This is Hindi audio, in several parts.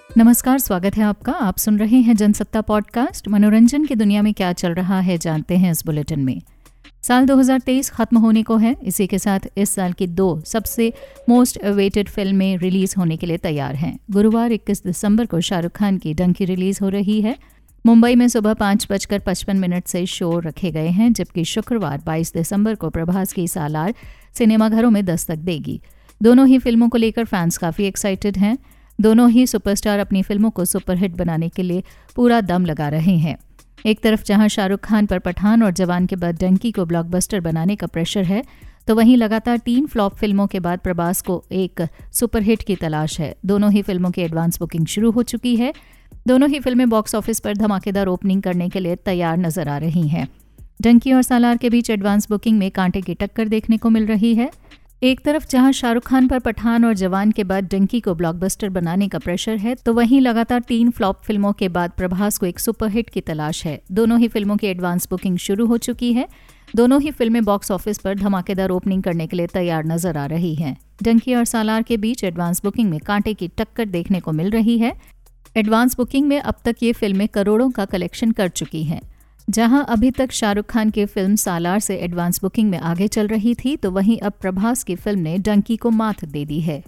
नमस्कार, स्वागत है आपका। आप सुन रहे हैं जनसत्ता पॉडकास्ट। मनोरंजन की दुनिया में क्या चल रहा है जानते हैं इस बुलेटिन में। साल 2023 खत्म होने को है। इसी के साथ इस साल की 2 सबसे मोस्ट अवेटेड फिल्में रिलीज होने के लिए तैयार हैं। गुरुवार 21 दिसंबर को शाहरुख खान की डंकी रिलीज हो रही है। मुंबई में सुबह 5:55 से शो रखे गए हैं, जबकि शुक्रवार 22 दिसंबर को प्रभास की सालार सिनेमाघरों में दस्तक देगी। दोनों ही फिल्मों को लेकर फैंस काफ़ी एक्साइटेड हैं। दोनों ही सुपरस्टार अपनी फिल्मों को सुपरहिट बनाने के लिए पूरा दम लगा रहे हैं। एक तरफ जहां शाहरुख खान पर पठान और जवान के बाद डंकी को ब्लॉकबस्टर बनाने का प्रेशर है, तो वहीं लगातार 3 फ्लॉप फिल्मों के बाद प्रभास को एक सुपरहिट की तलाश है। दोनों ही फिल्मों की एडवांस बुकिंग शुरू हो चुकी है। दोनों ही फिल्में बॉक्स ऑफिस पर धमाकेदार ओपनिंग करने के लिए तैयार नजर आ रही हैं। डंकी और सालार के बीच एडवांस बुकिंग में कांटे की टक्कर देखने को मिल रही है। एक तरफ जहां शाहरुख खान पर पठान और जवान के बाद डंकी को ब्लॉकबस्टर बनाने का प्रेशर है, तो वहीं लगातार 3 फ्लॉप फिल्मों के बाद प्रभास को एक सुपरहिट की तलाश है। दोनों ही फिल्मों की एडवांस बुकिंग शुरू हो चुकी है। दोनों ही फिल्में बॉक्स ऑफिस पर धमाकेदार ओपनिंग करने के लिए तैयार नजर आ रही हैं। डंकी और सालार के बीच एडवांस बुकिंग में कांटे की टक्कर देखने को मिल रही है। एडवांस बुकिंग में अब तक ये फिल्में करोड़ों का कलेक्शन कर चुकी हैं। जहां अभी तक शाहरुख खान की फिल्म सालार से एडवांस बुकिंग में आगे चल रही थी, तो वहीं अब प्रभास की फिल्म ने डंकी को मात दे दी है।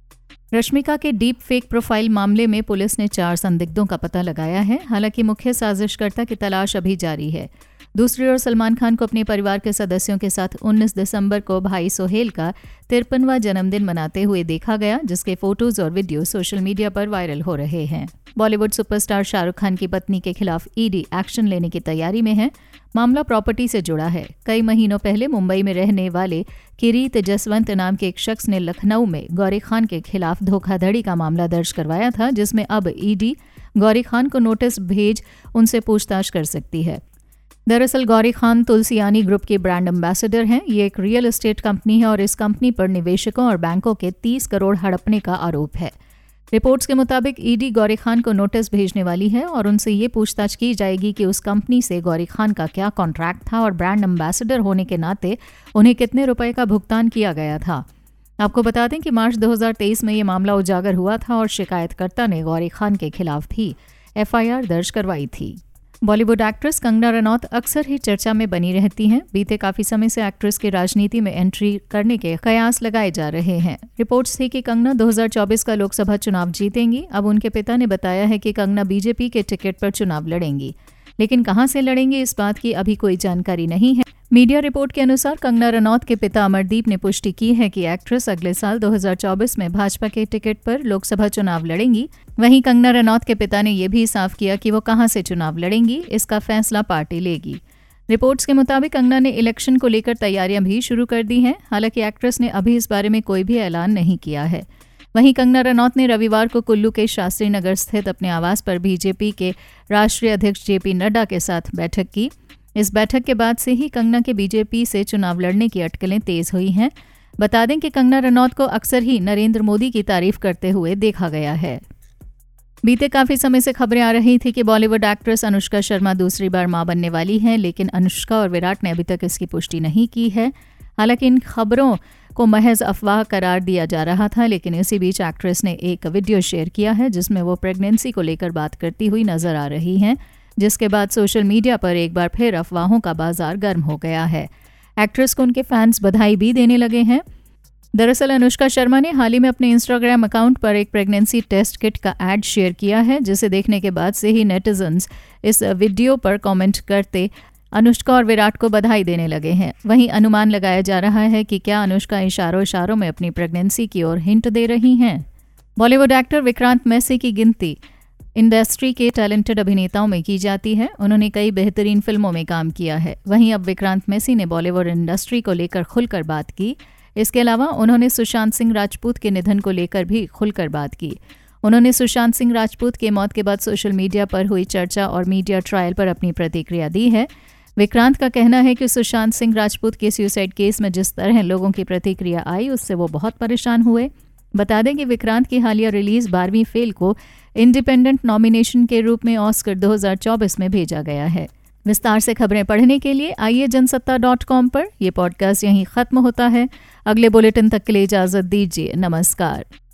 रश्मिका के डीप फेक प्रोफाइल मामले में पुलिस ने 4 संदिग्धों का पता लगाया है। हालांकि मुख्य साजिशकर्ता की तलाश अभी जारी है। दूसरी ओर सलमान खान को अपने परिवार के सदस्यों के साथ 19 दिसंबर को भाई सोहेल का 53वां जन्मदिन मनाते हुए देखा गया, जिसके फोटोज और वीडियो सोशल मीडिया पर वायरल हो रहे हैं। बॉलीवुड सुपरस्टार शाहरुख खान की पत्नी के खिलाफ ईडी एक्शन लेने की तैयारी में है। मामला प्रॉपर्टी से जुड़ा है। कई महीनों पहले मुंबई में रहने वाले किरीत जसवंत नाम के एक शख्स ने लखनऊ में गौरी खान के खिलाफ धोखाधड़ी का मामला दर्ज करवाया था, जिसमें अब ईडी गौरी खान को नोटिस भेज उनसे पूछताछ कर सकती है। दरअसल गौरी खान तुलसियानी ग्रुप की ब्रांड एम्बेसडर हैं। ये एक रियल एस्टेट कंपनी है और इस कंपनी पर निवेशकों और बैंकों के 30 करोड़ हड़पने का आरोप है। रिपोर्ट्स के मुताबिक ईडी गौरी खान को नोटिस भेजने वाली है और उनसे ये पूछताछ की जाएगी कि उस कंपनी से गौरी खान का क्या कॉन्ट्रैक्ट था और ब्रांड एम्बेसडर होने के नाते उन्हें कितने रुपए का भुगतान किया गया था। आपको बता दें कि मार्च 2023 में ये मामला उजागर हुआ था और शिकायतकर्ता ने गौरी खान के खिलाफ भी FIR दर्ज करवाई थी। बॉलीवुड एक्ट्रेस कंगना रनौत अक्सर ही चर्चा में बनी रहती हैं। बीते काफी समय से एक्ट्रेस की राजनीति में एंट्री करने के कयास लगाए जा रहे हैं। रिपोर्ट्स थी कि कंगना 2024 का लोकसभा चुनाव जीतेंगी। अब उनके पिता ने बताया है कि कंगना बीजेपी के टिकट पर चुनाव लड़ेंगी, लेकिन कहां से लड़ेंगी इस बात की अभी कोई जानकारी नहीं है। मीडिया रिपोर्ट के अनुसार कंगना रनौत के पिता अमरदीप ने पुष्टि की है कि एक्ट्रेस अगले साल 2024 में भाजपा के टिकट पर लोकसभा चुनाव लड़ेंगी। वहीं कंगना रनौत के पिता ने यह भी साफ किया कि वो कहां से चुनाव लड़ेंगी, इसका फैसला पार्टी लेगी। रिपोर्ट्स के मुताबिक कंगना ने इलेक्शन को लेकर तैयारियां भी शुरू कर दी हैं। हालांकि एक्ट्रेस ने अभी इस बारे में कोई भी ऐलान नहीं किया है। वहीं कंगना रनौत ने रविवार को कुल्लू के शास्त्री नगर स्थित अपने आवास पर बीजेपी के राष्ट्रीय अध्यक्ष JP नड्डा के साथ बैठक की। इस बैठक के बाद से ही कंगना के बीजेपी से चुनाव लड़ने की अटकलें तेज हुई हैं। बता दें कि कंगना रनौत को अक्सर ही नरेंद्र मोदी की तारीफ करते हुए देखा गया है। बीते काफी समय से खबरें आ रही थी कि बॉलीवुड एक्ट्रेस अनुष्का शर्मा दूसरी बार मां बनने वाली हैं, लेकिन अनुष्का और विराट ने अभी तक इसकी पुष्टि नहीं की है। हालांकि इन खबरों को महज अफवाह करार दिया जा रहा था, लेकिन इसी बीच एक्ट्रेस ने एक वीडियो शेयर किया है जिसमें वो प्रेगनेंसी को लेकर बात करती हुई नजर आ रही हैं, जिसके बाद सोशल मीडिया पर एक बार फिर अफवाहों का बाजार गर्म हो गया है। एक्ट्रेस को उनके फैंस बधाई भी देने लगे हैं। दरअसल अनुष्का शर्मा ने हाल ही में अपने इंस्टाग्राम अकाउंट पर एक प्रेगनेंसी टेस्ट किट का एड शेयर किया है, जिसे देखने के बाद से ही नेटिजन्स इस वीडियो पर कमेंट करते अनुष्का और विराट को बधाई देने लगे हैं। वहीं अनुमान लगाया जा रहा है कि क्या अनुष्का इशारों में अपनी प्रेगनेंसी की ओर हिंट दे रही हैं। बॉलीवुड एक्टर विक्रांत मैसी की गिनती इंडस्ट्री के टैलेंटेड अभिनेताओं में की जाती है। उन्होंने कई बेहतरीन फिल्मों में काम किया है। वहीं अब विक्रांत मैसी ने बॉलीवुड इंडस्ट्री को लेकर खुलकर बात की। इसके अलावा उन्होंने सुशांत सिंह राजपूत के निधन को लेकर भी खुलकर बात की। उन्होंने सुशांत सिंह राजपूत के मौत के बाद सोशल मीडिया पर हुई चर्चा और मीडिया ट्रायल पर अपनी प्रतिक्रिया दी है। विक्रांत का कहना है कि सुशांत सिंह राजपूत के सुसाइड केस में जिस तरह लोगों की प्रतिक्रिया आई, उससे वो बहुत परेशान हुए। बता दें कि विक्रांत की हालिया रिलीज 12वीं फेल को इंडिपेंडेंट नॉमिनेशन के रूप में ऑस्कर 2024 में भेजा गया है। विस्तार से खबरें पढ़ने के लिए आइए जनसत्ता.com पर। यह पॉडकास्ट यहीं खत्म होता है। अगले बुलेटिन तक के लिए इजाजत दीजिए। नमस्कार।